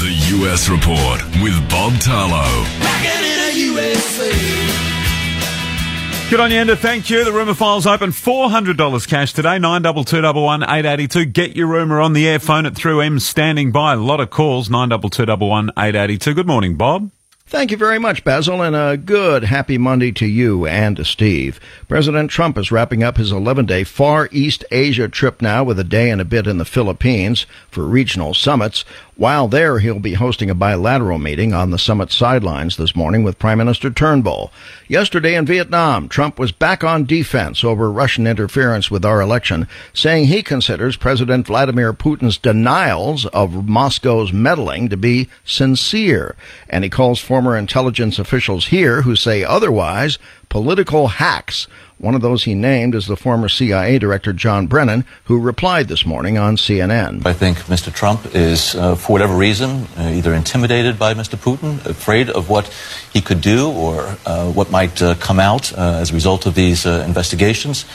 The US Report with Bob Tarlow. Good on you, Ender. Thank you. The rumour file's open. $400 cash today. 9221 882. Get your rumour on the air. Phone it through. M standing by. A lot of calls. 9221 882. Good morning, Bob. Thank you very much, Basil, and a good, happy Monday to you and to Steve. President Trump is wrapping up his 11-day Far East Asia trip now with a day and a bit in the Philippines for regional summits. While there, he'll be hosting a bilateral meeting on the summit sidelines this morning with Prime Minister Turnbull. Yesterday in Vietnam, Trump was back on defense over Russian interference with our election, saying he considers President Vladimir Putin's denials of Moscow's meddling to be sincere. And he calls former intelligence officials here who say otherwise political hacks. One of those he named is the former CIA Director John Brennan, who replied this morning on CNN. I think Mr. Trump is, for whatever reason, either intimidated by Mr. Putin, afraid of what he could do or what might come out as a result of these investigations.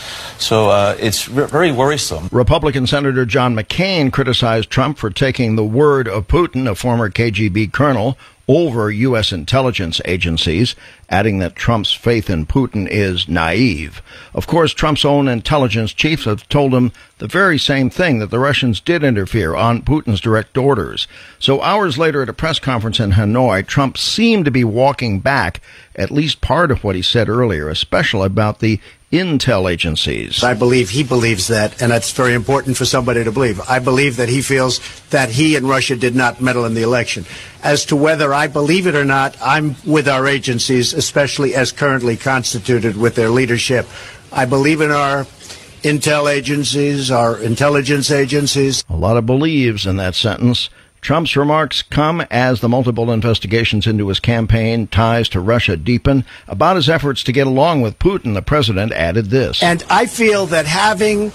So it's very worrisome. Republican Senator John McCain criticized Trump for taking the word of Putin, a former KGB colonel, over U.S. intelligence agencies, adding that Trump's faith in Putin is naive. Of course, Trump's own intelligence chiefs have told him the very same thing, that the Russians did interfere on Putin's direct orders. So hours later at a press conference in Hanoi, Trump seemed to be walking back at least part of what he said earlier, especially about the intel agencies. I believe he believes that, and that's very important for somebody to believe. I believe that he feels that he and Russia did not meddle in the election. As to whether I believe it or not, I'm with our agencies, especially as currently constituted with their leadership. I believe in our intel agencies, our intelligence agencies. A lot of believes in that sentence. Trump's remarks come as the multiple investigations into his campaign ties to Russia deepen. About his efforts to get along with Putin, the president added this. And I feel that having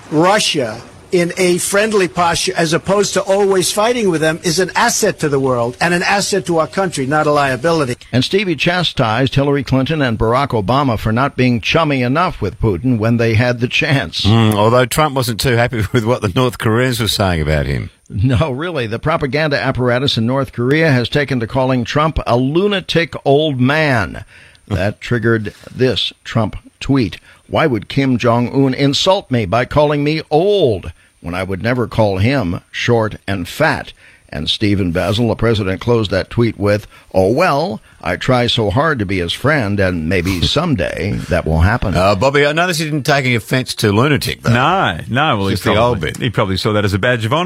Russia in a friendly posture as opposed to always fighting with them is an asset to the world and an asset to our country, not a liability. And Stevie chastised Hillary Clinton and Barack Obama for not being chummy enough with Putin when they had the chance. Although Trump wasn't too happy with what the North Koreans were saying about him. No, really. The propaganda apparatus in North Korea has taken to calling Trump a lunatic old man. That triggered this Trump tweet. Why would Kim Jong-un insult me by calling me old when I would never call him short and fat? And Stephen Basil, the president, closed that tweet with, "Oh, well, I try so hard to be his friend, and maybe someday that will happen." Bobby, I noticed you didn't take any offence to lunatic, though. No. Well, Just the old bit. He probably saw that as a badge of honour.